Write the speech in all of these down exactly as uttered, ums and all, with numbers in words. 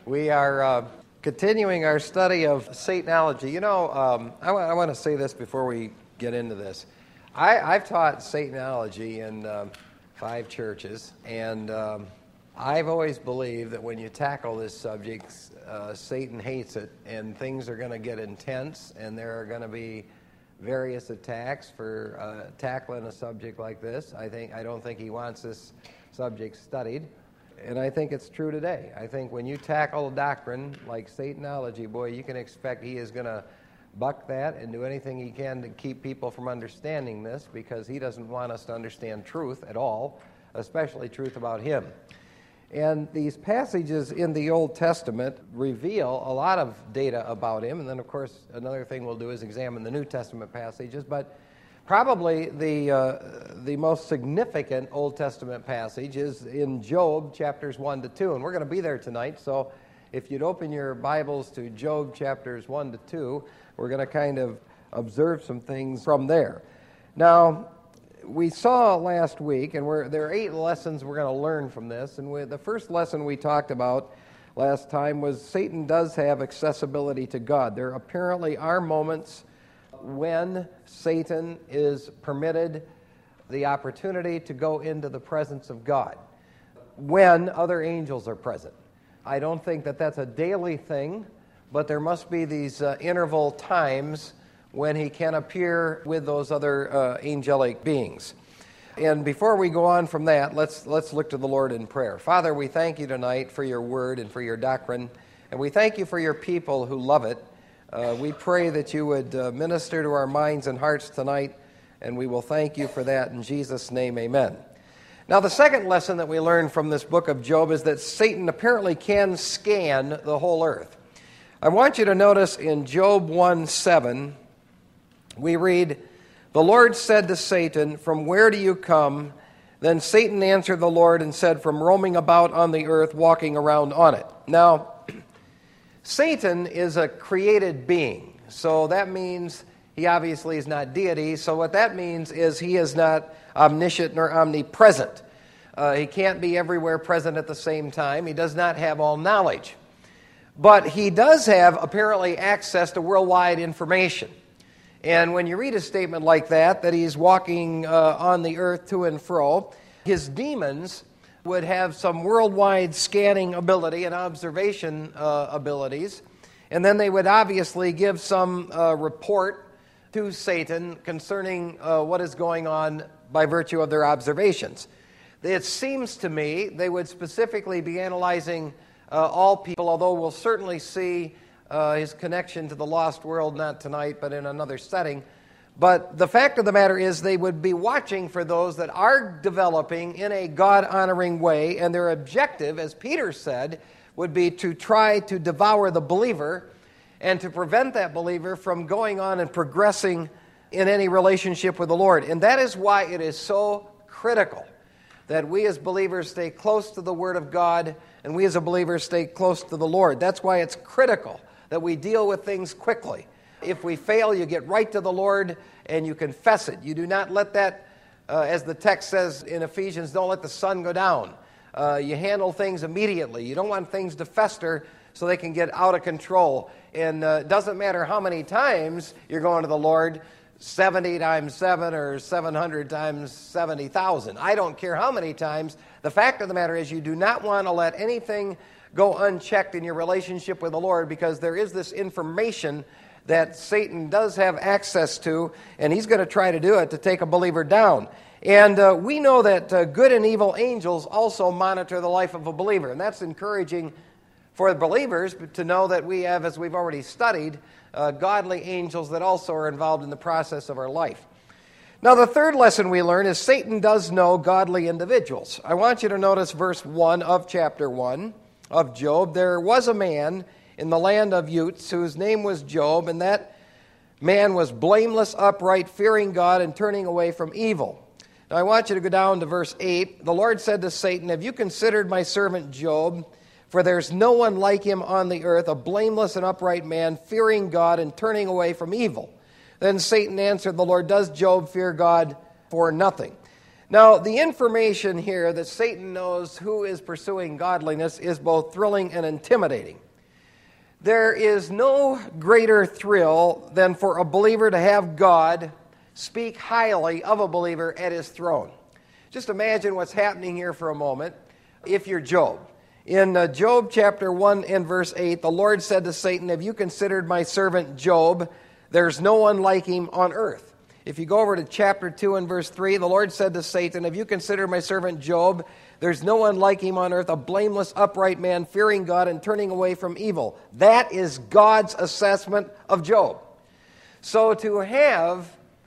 We are uh, continuing our study of Satanology. You know, um, I, w- I want to say this before we get into this. I, I've taught Satanology in um, five churches, and um, I've always believed that when you tackle this subject, uh, Satan hates it, and things are going to get intense, and there are going to be various attacks for uh, tackling a subject like this. I think I don't think he wants this subject studied. And I think it's true today. I think when you tackle a doctrine like Satanology, boy, you can expect he is going to buck that and do anything he can to keep people from understanding this, because he doesn't want us to understand truth at all, especially truth about him. And these passages in the Old Testament reveal a lot of data about him. And then, of course, another thing we'll do is examine the New Testament passages. But probably the uh, the most significant Old Testament passage is in Job, chapters one to two. And we're going to be there tonight, so if you'd open your Bibles to Job, chapters one to two, we're going to kind of observe some things from there. Now, we saw last week, and we're, there are eight lessons we're going to learn from this, and we, the first lesson we talked about last time was Satan does have accessibility to God. There apparently are moments when Satan is permitted the opportunity to go into the presence of God, when other angels are present. I don't think that that's a daily thing, but there must be these uh, interval times when he can appear with those other uh, angelic beings. And before we go on from that, let's let's look to the Lord in prayer. Father, we thank you tonight for your word and for your doctrine, and we thank you for your people who love it. Uh, we pray that you would uh, minister to our minds and hearts tonight, and we will thank you for that in Jesus' name, amen. Now, the second lesson that we learn from this book of Job is that Satan apparently can scan the whole earth. I want you to notice in Job one seven, we read, "The Lord said to Satan, 'From where do you come?' Then Satan answered the Lord and said, 'From roaming about on the earth, walking around on it.'" Now, Satan is a created being, so that means he obviously is not deity. So what that means is he is not omniscient nor omnipresent. Uh, he can't be everywhere present at the same time. He does not have all knowledge. But he does have, apparently, access to worldwide information. And when you read a statement like that, that he's walking uh, on the earth to and fro, his demons would have some worldwide scanning ability and observation uh, abilities, and then they would obviously give some uh, report to Satan concerning uh, what is going on by virtue of their observations. It seems to me they would specifically be analyzing uh, all people, although we'll certainly see uh, his connection to the lost world, not tonight, but in another setting. But the fact of the matter is they would be watching for those that are developing in a God-honoring way, and their objective, as Peter said, would be to try to devour the believer and to prevent that believer from going on and progressing in any relationship with the Lord. And that is why it is so critical that we as believers stay close to the Word of God, and we as a believer stay close to the Lord. That's why it's critical that we deal with things quickly. If we fail, you get right to the Lord and you confess it. You do not let that, uh, as the text says in Ephesians, don't let the sun go down. Uh, you handle things immediately. You don't want things to fester so they can get out of control. And uh, it doesn't matter how many times you're going to the Lord, seventy times seven or seven hundred times seventy thousand. I don't care how many times. The fact of the matter is you do not want to let anything go unchecked in your relationship with the Lord, because there is this information that Satan does have access to, and he's going to try to do it to take a believer down. And uh, we know that uh, good and evil angels also monitor the life of a believer, and that's encouraging for believers to know that we have, as we've already studied, uh, godly angels that also are involved in the process of our life. Now, the third lesson we learn is Satan does know godly individuals. I want you to notice verse one of chapter one of Job. There was a man in the land of Uz, whose name was Job, and that man was blameless, upright, fearing God, and turning away from evil. Now I want you to go down to verse eight. The Lord said to Satan, "Have you considered my servant Job? For there's no one like him on the earth, a blameless and upright man, fearing God and turning away from evil." Then Satan answered the Lord, "Does Job fear God for nothing?" Now, the information here that Satan knows who is pursuing godliness is both thrilling and intimidating. There is no greater thrill than for a believer to have God speak highly of a believer at his throne. Just imagine what's happening here for a moment if you're Job. In uh, Job chapter one and verse eight, the Lord said to Satan, "Have you considered my servant Job? There's no one like him on earth." If you go over to chapter two and verse three, the Lord said to Satan, "Have you considered my servant Job? There's no one like him on earth, a blameless, upright man, fearing God and turning away from evil." That is God's assessment of Job. So to have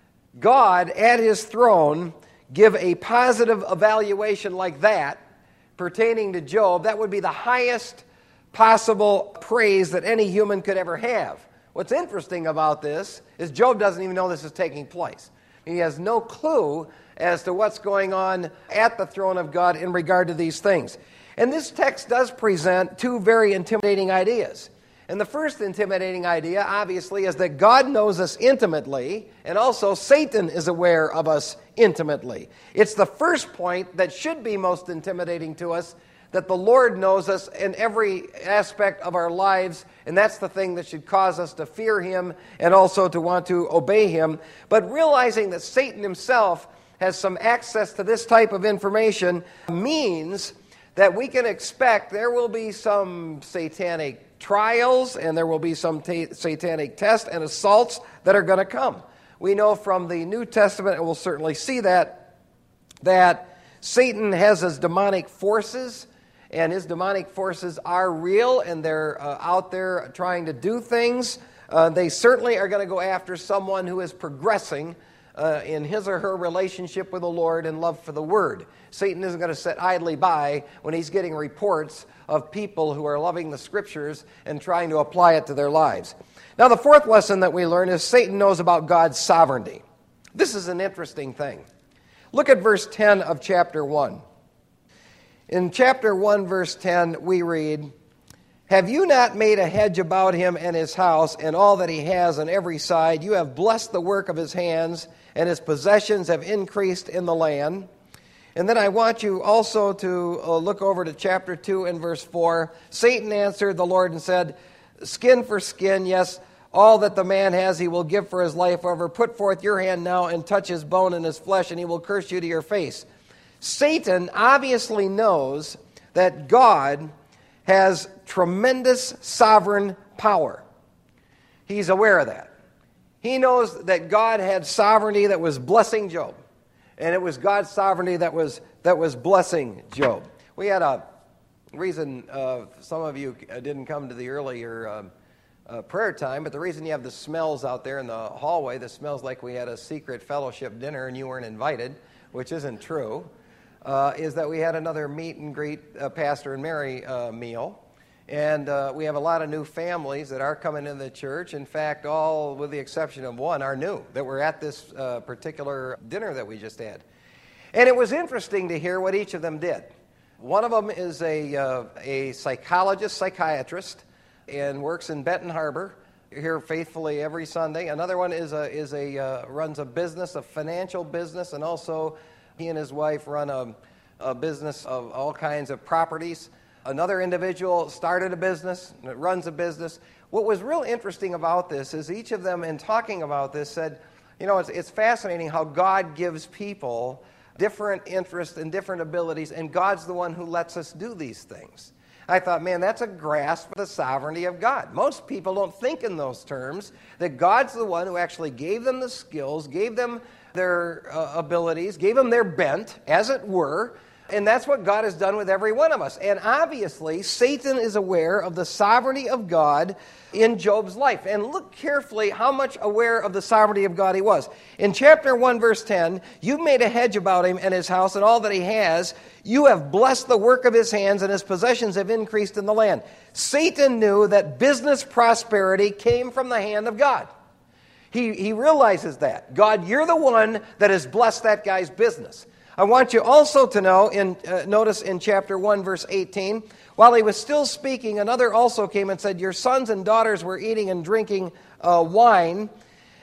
God at his throne give a positive evaluation like that pertaining to Job, that would be the highest possible praise that any human could ever have. What's interesting about this is Job doesn't even know this is taking place. He has no clue as to what's going on at the throne of God in regard to these things. And this text does present two very intimidating ideas. And the first intimidating idea, obviously, is that God knows us intimately, and also Satan is aware of us intimately. It's the first point that should be most intimidating to us, that the Lord knows us in every aspect of our lives, and that's the thing that should cause us to fear Him and also to want to obey Him. But realizing that Satan himself has some access to this type of information means that we can expect there will be some satanic trials and there will be some ta- satanic tests and assaults that are going to come. We know from the New Testament, and we'll certainly see that, that Satan has his demonic forces, and his demonic forces are real, and they're uh, out there trying to do things. Uh, they certainly are going to go after someone who is progressing uh, in his or her relationship with the Lord and love for the Word. Satan isn't going to sit idly by when he's getting reports of people who are loving the Scriptures and trying to apply it to their lives. Now, the fourth lesson that we learn is Satan knows about God's sovereignty. This is an interesting thing. Look at verse ten of chapter one. In chapter one, verse ten, we read, "Have you not made a hedge about him and his house and all that he has on every side? You have blessed the work of his hands, and his possessions have increased in the land." And then I want you also to uh, look over to chapter two and verse four. "Satan answered the Lord and said, Skin for skin, yes, all that the man has he will give for his life. However, put forth your hand now and touch his bone and his flesh, and he will curse you to your face." Satan obviously knows that God has tremendous sovereign power. He's aware of that. He knows that God had sovereignty that was blessing Job. And it was God's sovereignty that was that was blessing Job. We had a reason, uh, some of you didn't come to the earlier um, uh, prayer time, but the reason you have the smells out there in the hallway, the smells like we had a secret fellowship dinner and you weren't invited, which isn't true, uh, is that we had another meet and greet uh, Pastor and Mary uh, meal. And uh, we have a lot of new families that are coming into the church. In fact, all with the exception of one are new, that were at this uh, particular dinner that we just had. And it was interesting to hear what each of them did. One of them is a, uh, a psychologist, psychiatrist, and works in Benton Harbor, here faithfully every Sunday. Another one is a, is a uh, runs a business, a financial business, and also he and his wife run a, a business of all kinds of properties. Another individual started a business, runs a business. What was real interesting about this is each of them, in talking about this, said, you know, it's, it's fascinating how God gives people different interests and different abilities, and God's the one who lets us do these things. I thought, man, that's a grasp of the sovereignty of God. Most people don't think in those terms, that God's the one who actually gave them the skills, gave them their uh, abilities, gave them their bent, as it were. And that's what God has done with every one of us. And obviously, Satan is aware of the sovereignty of God in Job's life. And look carefully how much aware of the sovereignty of God he was. In chapter one, verse ten, "You've made a hedge about him and his house and all that he has. You have blessed the work of his hands, and his possessions have increased in the land." Satan knew that business prosperity came from the hand of God. He, he realizes that. God, you're the one that has blessed that guy's business. I want you also to know, in uh, notice in chapter one, verse eighteen, "While he was still speaking, another also came and said, Your sons and daughters were eating and drinking uh, wine,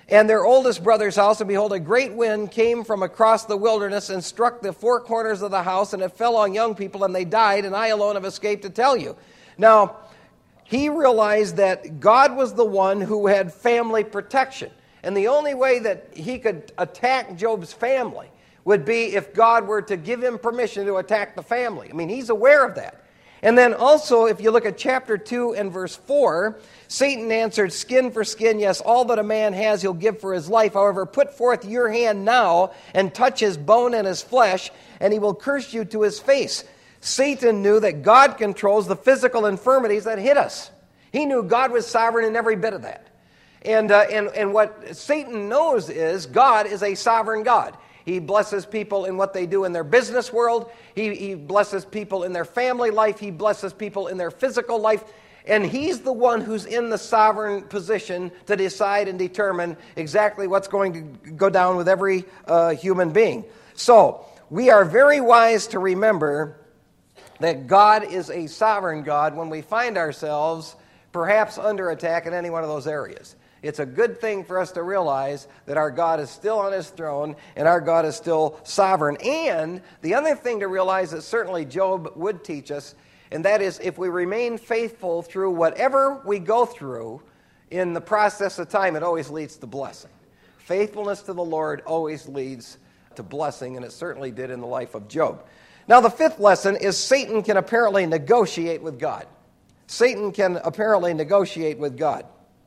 and their oldest brother's house, and behold, a great wind came from across the wilderness and struck the four corners of the house, and it fell on young people, and they died, and I alone have escaped to tell you. Now, he realized that God was the one who had family protection. And the only way that he could attack Job's family would be if God were to give him permission to attack the family. I mean, he's aware of that. And then also, if you look at chapter two and verse four, Satan answered, skin for skin, yes, all that a man has he'll give for his life. However, put forth your hand now and touch his bone and his flesh, and he will curse you to his face. Satan knew that God controls the physical infirmities that hit us. He knew God was sovereign in every bit of that. And, uh, and, and what Satan knows is God is a sovereign God. He blesses people in what they do in their business world. He, he blesses people in their family life. He blesses people in their physical life. And he's the one who's in the sovereign position to decide and determine exactly what's going to go down with every uh, human being. So, we are very wise to remember that God is a sovereign God when we find ourselves perhaps under attack in any one of those areas. It's a good thing for us to realize that our God is still on his throne and our God is still sovereign. And the other thing to realize that certainly Job would teach us, and that is if we remain faithful through whatever we go through in the process of time, it always leads to blessing. Faithfulness to the Lord always leads to blessing, and it certainly did in the life of Job. Now, the fifth lesson is Satan can apparently negotiate with God. Satan can apparently negotiate with God.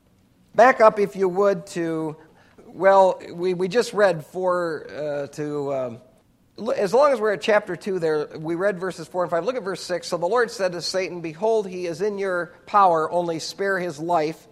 Back up, if you would, to, well, we, we just read four uh, to, um, as long as we're at chapter two there, we read verses four and five. Look at verse six. So the Lord said to Satan, behold, he is in your power, only spare his life.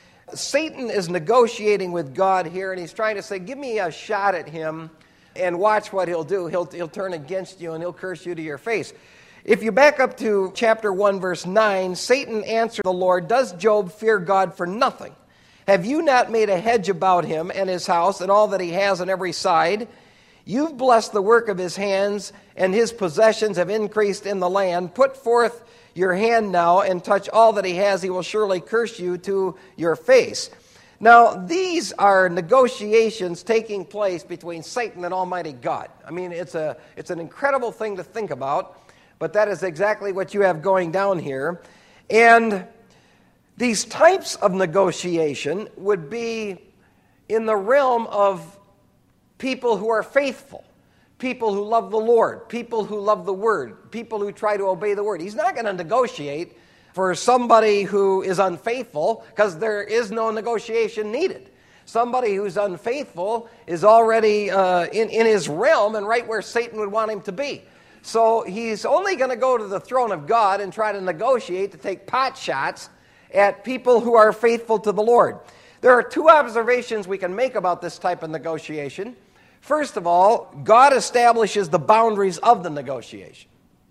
Satan is negotiating with God here, and he's trying to say, give me a shot at him and watch what he'll do. He'll, he'll turn against you and he'll curse you to your face. If you back up to chapter one, verse nine, Satan answered the Lord, does Job fear God for nothing? Have you not made a hedge about him and his house and all that he has on every side? You've blessed the work of his hands, and his possessions have increased in the land. Put forth your hand now and touch all that he has. He will surely curse you to your face. Now, these are negotiations taking place between Satan and Almighty God. I mean, it's a it's an incredible thing to think about, but that is exactly what you have going down here. And these types of negotiation would be in the realm of people who are faithful, people who love the Lord, people who love the Word, people who try to obey the Word. He's not going to negotiate for somebody who is unfaithful because there is no negotiation needed. Somebody who's unfaithful is already uh, in, in his realm and right where Satan would want him to be. So he's only going to go to the throne of God and try to negotiate to take pot shots at people who are faithful to the Lord. There are two observations we can make about this type of negotiation. First of all, God establishes the boundaries of the negotiation.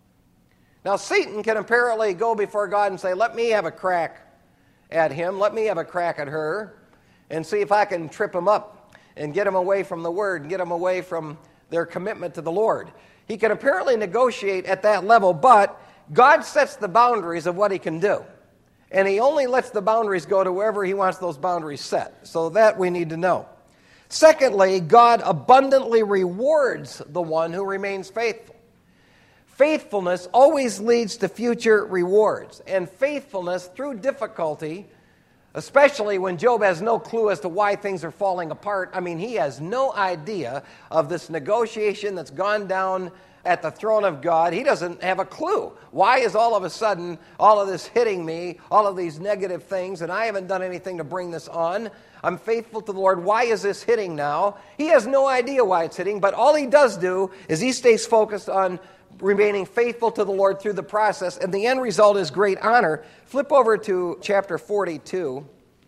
Now, Satan can apparently go before God and say, let me have a crack at him, let me have a crack at her, and see if I can trip him up and get him away from the Word and get him away from their commitment to the Lord. He can apparently negotiate at that level, but God sets the boundaries of what he can do. And he only lets the boundaries go to wherever he wants those boundaries set. So that we need to know. Secondly, God abundantly rewards the one who remains faithful. Faithfulness always leads to future rewards. And faithfulness through difficulty, especially when Job has no clue as to why things are falling apart. I mean, he has no idea of this negotiation that's gone down at the throne of God. He doesn't have a clue. Why is all of a sudden all of this hitting me, all of these negative things, and I haven't done anything to bring this on? I'm faithful to the Lord. Why is this hitting now? He has no idea why it's hitting, but all he does do is he stays focused on remaining faithful to the Lord through the process, and the end result is great honor. Flip over to chapter forty-two,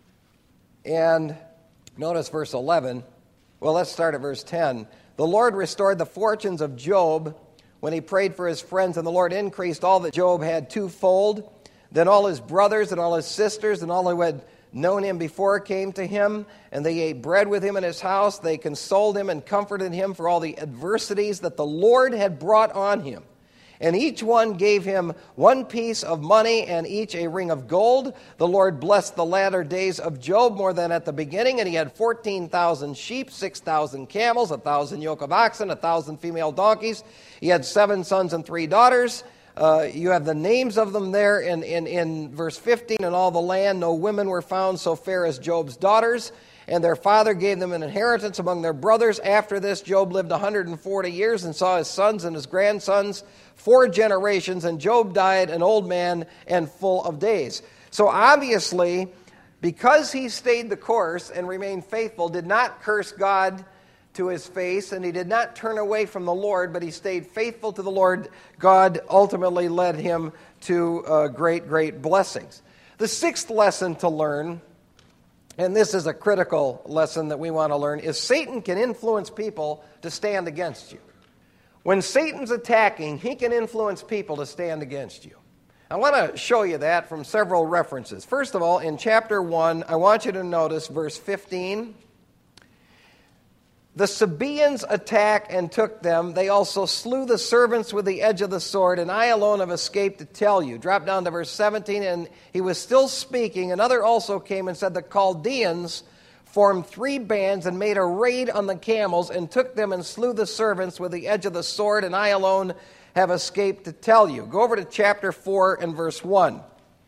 and notice verse eleven. Well, let's start at verse ten. The Lord restored the fortunes of Job when he prayed for his friends, and the Lord increased all that Job had twofold. Then all his brothers and all his sisters and all who had known him before came to him, and they ate bread with him in his house. They consoled him and comforted him for all the adversities that the Lord had brought on him. and each one gave him one piece of money and each a ring of gold. The Lord blessed the latter days of Job more than at the beginning, and he had fourteen thousand sheep, six thousand camels, one thousand yoke of oxen, one thousand female donkeys. He had seven sons and three daughters. Uh, you have the names of them there in, in, in verse fifteen. In all the land no women were found so fair as Job's daughters, and their father gave them an inheritance among their brothers. After this, Job lived one hundred forty years and saw his sons and his grandsons four generations, and Job died an old man and full of days. So obviously, because he stayed the course and remained faithful, did not curse God to his face, and he did not turn away from the Lord, but he stayed faithful to the Lord, God ultimately led him to uh, great, great blessings. The sixth lesson to learn, and this is a critical lesson that we want to learn, is Satan can influence people to stand against you. When Satan's attacking, he can influence people to stand against you. I want to show you that from several references. First of all, in chapter one, I want you to notice verse fifteen. The Sabaeans attacked and took them. They also slew the servants with the edge of the sword, and I alone have escaped to tell you. Drop down to verse seventeen, and he was still speaking. Another also came and said, the Chaldeans formed three bands and made a raid on the camels and took them and slew the servants with the edge of the sword, and I alone have escaped to tell you. Go over to chapter four and verse one.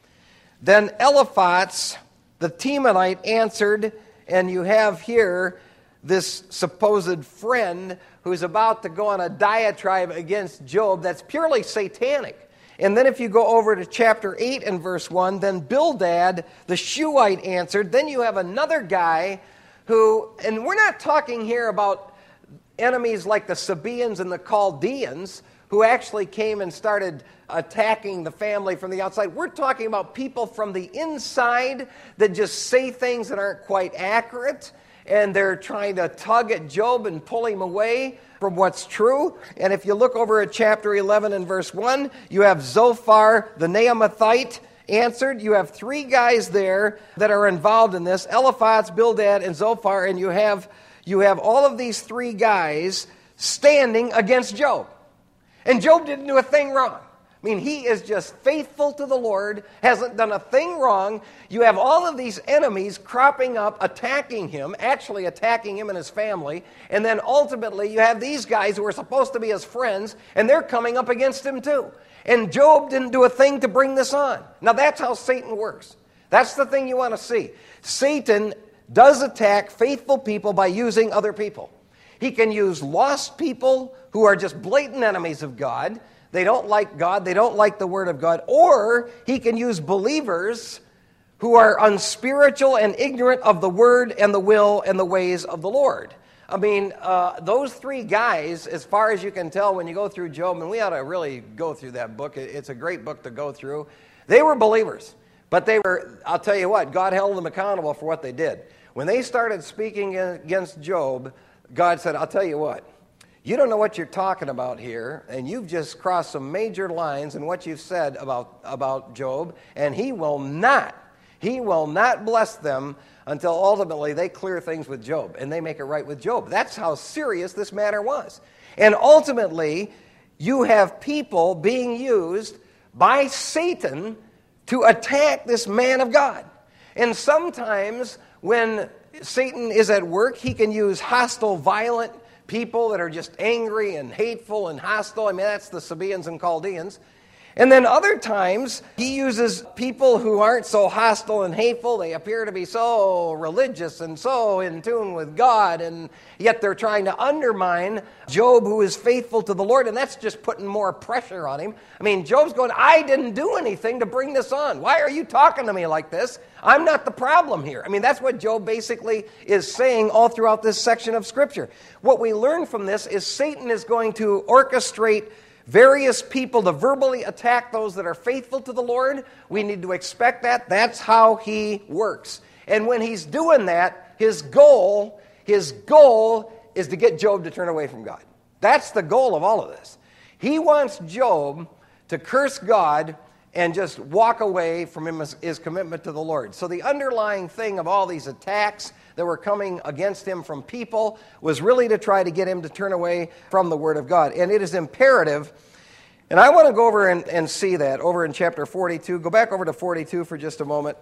Then Eliphaz, the Temanite, answered, and you have here this supposed friend who's about to go on a diatribe against Job that's purely satanic. And then if you go over to chapter eight and verse one, then Bildad the Shuhite answered. Then you have another guy who, and we're not talking here about enemies like the Sabaeans and the Chaldeans who actually came and started attacking the family from the outside. We're talking about people from the inside that just say things that aren't quite accurate, and they're trying to tug at Job and pull him away from what's true. And if you look over at chapter eleven and verse one, you have Zophar the Naamathite answered. You have three guys there that are involved in this, Eliphaz, Bildad, and Zophar, and you have, you have all of these three guys standing against Job. And Job didn't do a thing wrong. I mean, he is just faithful to the Lord, hasn't done a thing wrong. You have all of these enemies cropping up, attacking him, actually attacking him and his family. And then ultimately you have these guys who are supposed to be his friends, and they're coming up against him too. And Job didn't do a thing to bring this on. Now that's how Satan works. That's the thing you want to see. Satan does attack faithful people by using other people. He can use lost people who are just blatant enemies of God. They don't like God. They don't like the Word of God. Or he can use believers who are unspiritual and ignorant of the Word and the will and the ways of the Lord. I mean, uh, those three guys, as far as you can tell when you go through Job, and we ought to really go through that book. It's a great book to go through. They were believers. But they were, I'll tell you what, God held them accountable for what they did. When they started speaking against Job, God said, I'll tell you what. You don't know what you're talking about here, and you've just crossed some major lines in what you've said about, about Job, and he will not, he will not bless them until ultimately they clear things with Job, and they make it right with Job. That's how serious this matter was. And ultimately, you have people being used by Satan to attack this man of God. And sometimes when Satan is at work, he can use hostile, violent people that are just angry and hateful and hostile. I mean, that's the Sabaeans and Chaldeans. And then other times, he uses people who aren't so hostile and hateful. They appear to be so religious and so in tune with God, and yet they're trying to undermine Job, who is faithful to the Lord, and that's just putting more pressure on him. I mean, Job's going, I didn't do anything to bring this on. Why are you talking to me like this? I'm not the problem here. I mean, that's what Job basically is saying all throughout this section of Scripture. What we learn from this is Satan is going to orchestrate various people to verbally attack those that are faithful to the Lord. We need to expect that. That's how he works. And when he's doing that, his goal, his goal is to get Job to turn away from God. That's the goal of all of this. He wants Job to curse God and just walk away from him, his commitment to the Lord. So the underlying thing of all these attacks that were coming against him from people was really to try to get him to turn away from the Word of God. And it is imperative And I want to go over and, and see that over in chapter forty-two. Go back over to forty-two for just a moment,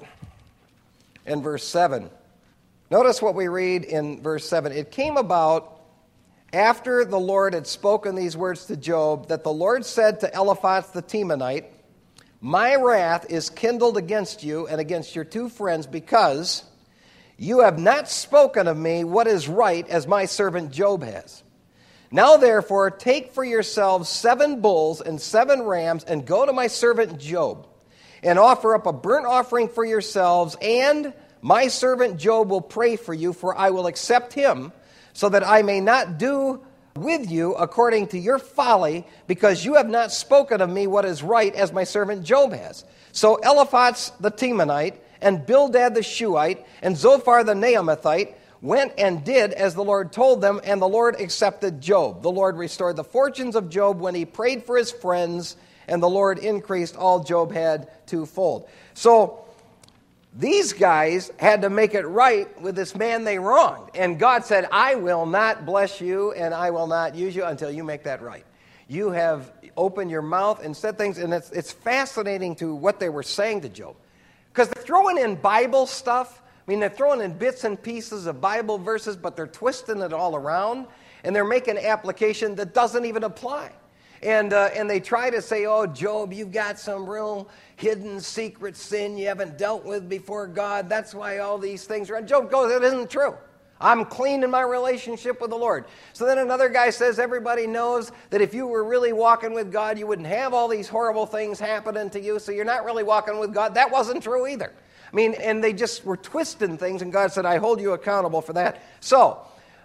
in verse seven. Notice what we read in verse seven. It came about after the Lord had spoken these words to Job that the Lord said to Eliphaz the Temanite, "My wrath is kindled against you and against your two friends because you have not spoken of me what is right as my servant Job has. Now therefore take for yourselves seven bulls and seven rams and go to my servant Job and offer up a burnt offering for yourselves, and my servant Job will pray for you, for I will accept him, so that I may not do with you according to your folly, because you have not spoken of me what is right as my servant Job has." So Eliphaz the Temanite and Bildad the Shuhite and Zophar the Naamathite went and did as the Lord told them, and the Lord accepted Job. The Lord restored the fortunes of Job when he prayed for his friends, and the Lord increased all Job had twofold. So these guys had to make it right with this man they wronged. And God said, "I will not bless you and I will not use you until you make that right." You have opened your mouth and said things, and it's, it's fascinating to what they were saying to Job. Because they're throwing in Bible stuff. I mean, they're throwing in bits and pieces of Bible verses, but they're twisting it all around, and they're making an application that doesn't even apply. And uh, and they try to say, "Oh, Job, you've got some real hidden secret sin you haven't dealt with before God. That's why all these things are." And Job goes, "It isn't true. I'm clean in my relationship with the Lord." So then another guy says, "Everybody knows that if you were really walking with God, you wouldn't have all these horrible things happening to you, so you're not really walking with God." That wasn't true either. I mean, and they just were twisting things, and God said, "I hold you accountable for that." So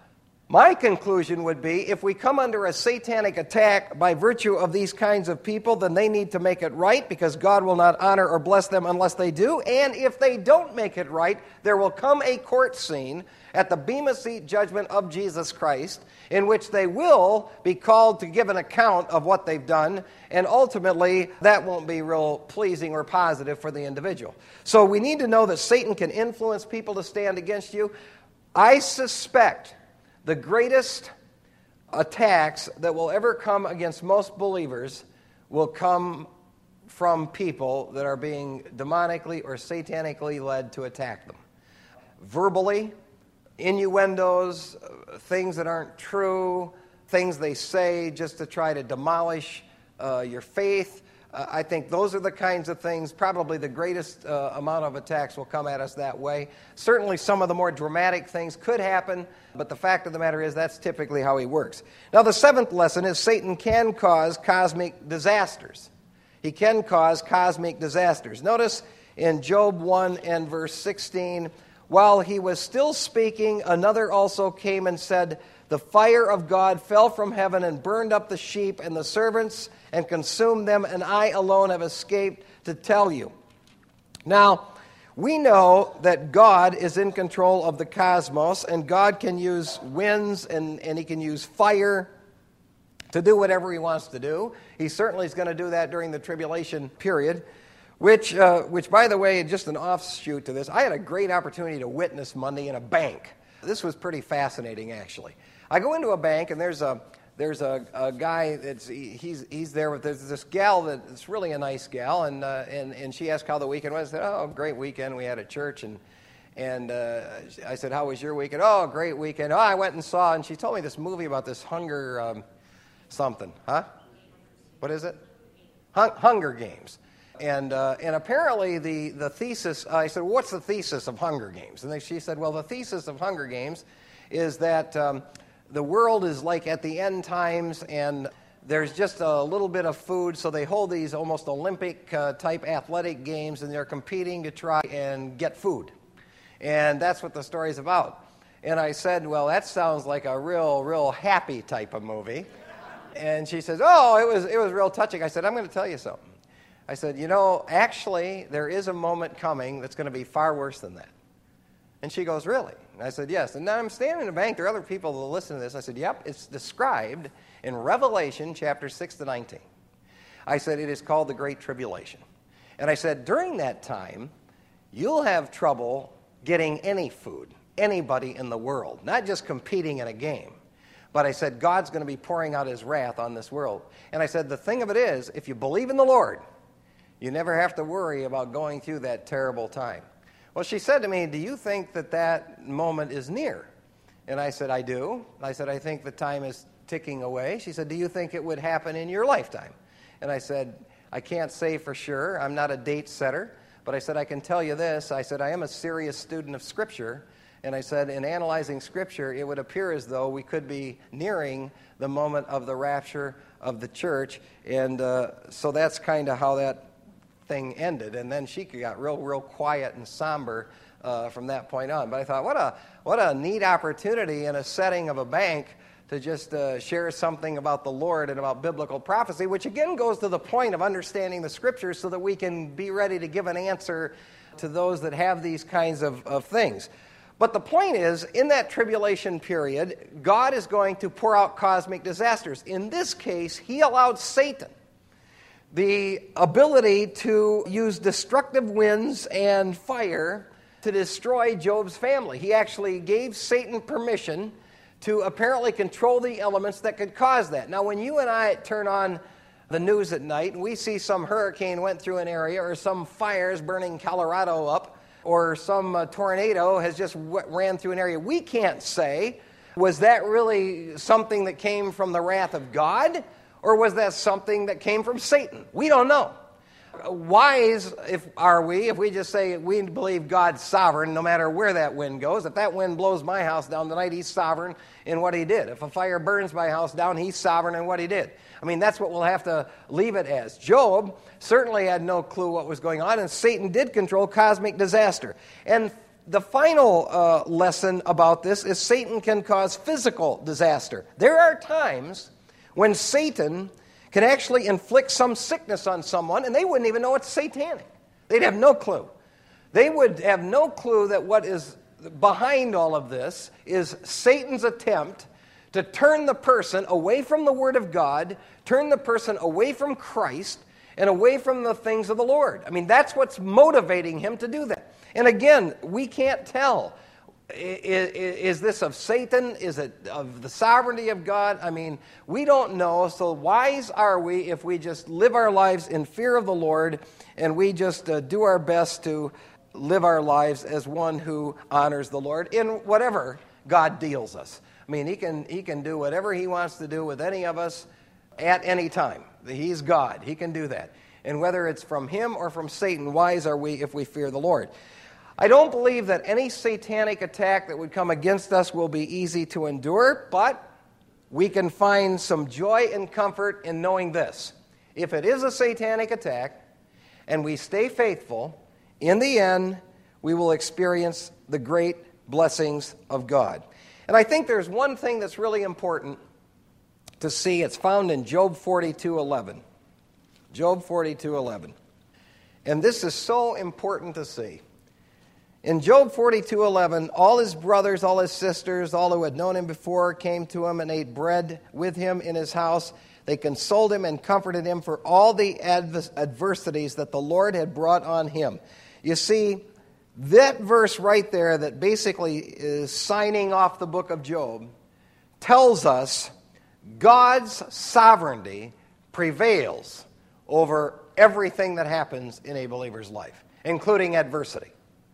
my conclusion would be, if we come under a satanic attack by virtue of these kinds of people, then they need to make it right, because God will not honor or bless them unless they do. And if they don't make it right, there will come a court scene at the Bema Seat judgment of Jesus Christ, in which they will be called to give an account of what they've done, and ultimately that won't be real pleasing or positive for the individual. So we need to know that Satan can influence people to stand against you. I suspect the greatest attacks that will ever come against most believers will come from people that are being demonically or satanically led to attack them. Verbally, innuendos, things that aren't true, things they say just to try to demolish uh, your faith. Uh, I think those are the kinds of things, probably the greatest uh, amount of attacks will come at us that way. Certainly some of the more dramatic things could happen, but the fact of the matter is that's typically how he works. Now the seventh lesson is Satan can cause cosmic disasters. He can cause cosmic disasters. Notice in Job one and verse sixteen, "While he was still speaking, another also came and said, 'The fire of God fell from heaven and burned up the sheep and the servants and consumed them, and I alone have escaped to tell you.'" Now, we know that God is in control of the cosmos, and God can use winds and, and he can use fire to do whatever he wants to do. He certainly is going to do that during the tribulation period. Which, uh, which, by the way, just an offshoot to this, I had a great opportunity to witness Monday in a bank. This was pretty fascinating, actually. I go into a bank, and there's a there's a, a guy that's he's he's there with there's this gal that's really a nice gal, and uh, and and she asked how the weekend was. I said, "Oh, great weekend. We had a church," and and uh, I said, "How was your weekend?" "Oh, great weekend." "Oh, I went and saw," and she told me this movie about this hunger um, something, huh? What is it? Hun- Hunger Games. And uh, and apparently the, the thesis, uh, I said, well, "What's the thesis of Hunger Games?" And they, she said, "Well, the thesis of Hunger Games is that um, the world is like at the end times, and there's just a little bit of food, so they hold these almost Olympic-type uh, athletic games, and they're competing to try and get food. And that's what the story's about." And I said, "Well, that sounds like a real, real happy type of movie." And she says, "Oh, it was it was real touching." I said, "I'm going to tell you something." I said, "You know, actually, there is a moment coming that's going to be far worse than that." And she goes, "Really?" And I said, "Yes." And now I'm standing in a bank. There are other people that listen to this. I said, "Yep, it's described in Revelation chapter six to nineteen. I said, "It is called the Great Tribulation." And I said, during that time, you'll have trouble getting any food, anybody in the world, not just competing in a game. But I said, God's going to be pouring out his wrath on this world. And I said, the thing of it is, if you believe in the Lord, you never have to worry about going through that terrible time. Well, she said to me, do you think that that moment is near? And I said, I do. I said, I think the time is ticking away. She said, do you think it would happen in your lifetime? And I said, I can't say for sure. I'm not a date setter. But I said, I can tell you this. I said, I am a serious student of Scripture. And I said, in analyzing Scripture, it would appear as though we could be nearing the moment of the rapture of the church. And uh, so that's kind of how that thing ended. And then she got real, real quiet and somber uh, from that point on. But I thought, what a what a neat opportunity in a setting of a bank to just uh, share something about the Lord and about biblical prophecy, which again goes to the point of understanding the Scriptures so that we can be ready to give an answer to those that have these kinds of, of things. But the point is, in that tribulation period, God is going to pour out cosmic disasters. In this case, he allowed Satan the ability to use destructive winds and fire to destroy Job's family. He actually gave Satan permission to apparently control the elements that could cause that. Now, when you and I turn on the news at night and we see some hurricane went through an area or some fires burning Colorado up or some uh, tornado has just w- ran through an area, we can't say, was that really something that came from the wrath of God or was that something that came from Satan? We don't know. Wise if are we if we just say we believe God's sovereign no matter where that wind goes. If that wind blows my house down tonight, he's sovereign in what he did. If a fire burns my house down, he's sovereign in what he did. I mean, that's what we'll have to leave it as. Job certainly had no clue what was going on, and Satan did control cosmic disaster. And the final uh, lesson about this is Satan can cause physical disaster. There are times when Satan can actually inflict some sickness on someone, and they wouldn't even know it's satanic. They'd have no clue. They would have no clue that what is behind all of this is Satan's attempt to turn the person away from the Word of God, turn the person away from Christ, and away from the things of the Lord. I mean, that's what's motivating him to do that. And again, we can't tell. Is, is this of Satan? Is it of the sovereignty of God? I mean, we don't know. So wise are we if we just live our lives in fear of the Lord and we just uh, do our best to live our lives as one who honors the Lord in whatever God deals us. I mean, he can he can do whatever he wants to do with any of us at any time. He's God. He can do that. And whether it's from him or from Satan, wise are we if we fear the Lord. I don't believe that any satanic attack that would come against us will be easy to endure, but we can find some joy and comfort in knowing this. If it is a satanic attack and we stay faithful, in the end, we will experience the great blessings of God. And I think there's one thing that's really important to see. It's found in Job forty-two eleven. Job forty-two eleven. And this is so important to see. In Job forty-two eleven, all his brothers, all his sisters, all who had known him before came to him and ate bread with him in his house. They consoled him and comforted him for all the adv- adversities that the Lord had brought on him. You see, that verse right there that basically is signing off the book of Job tells us God's sovereignty prevails over everything that happens in a believer's life, including adversity.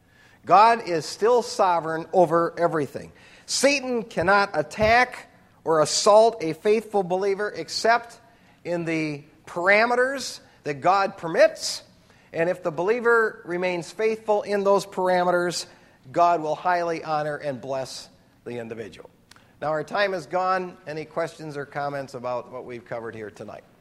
God is still sovereign over everything. Satan cannot attack or assault a faithful believer except in the parameters that God permits. And if the believer remains faithful in those parameters, God will highly honor and bless the individual. Now our time is gone. Any questions or comments about what we've covered here tonight?